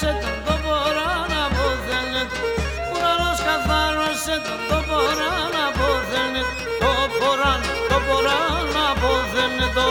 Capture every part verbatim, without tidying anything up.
καθάρισε τον, το μπορώ να αποθένεται. Ουρανός καθάρισε τον, το μπορώ να αποθένεται. Το μπορώ, το μπορώ να αποθένεται.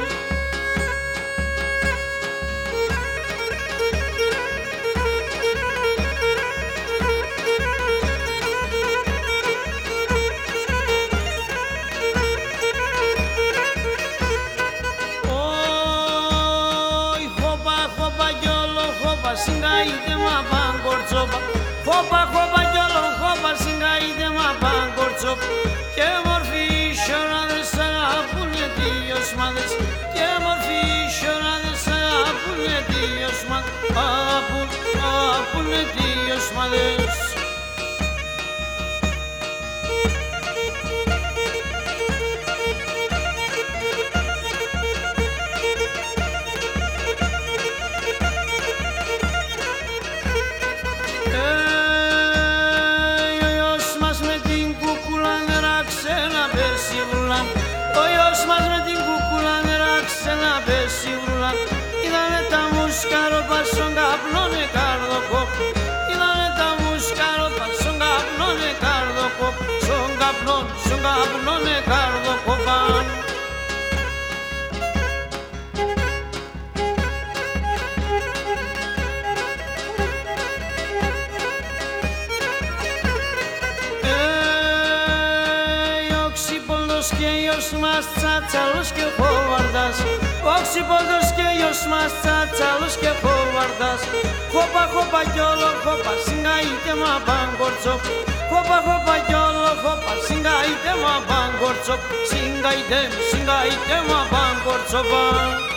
Singaide ma bangorchoba, hopa hopa yolo hopa singaide ma bangorchoba. Que morfi shora de sarapune dios mades, que morfi shora de sarapune dios mades, apun apune dios mades. Ο γιος μας με την κούκουλα νεράξε να πέσει ουρλά. Είδανε τα μουσκαρόπα στον καπνόνε καρδοκόπ. Είδανε τα μουσκαρόπα στον καπνόνε καρδοκόπ. Στον καπνόν, στον καπνόνε καρδοκόπαν. Και γιος μας τσατσαλός και χοβαρδάς. Ο ξυπόλτος και γιος μας τσατσαλός και χοβαρδάς. Χόπα χόπα κι όλο χόπα συγκαείτε μα μπαγκορτσόπ. Χόπα χόπα κι όλο χόπα συγκαείτε μα μπαγκορτσόπ. Συγκαείτε, συγκαείτε μα μπαγκορτσόπ.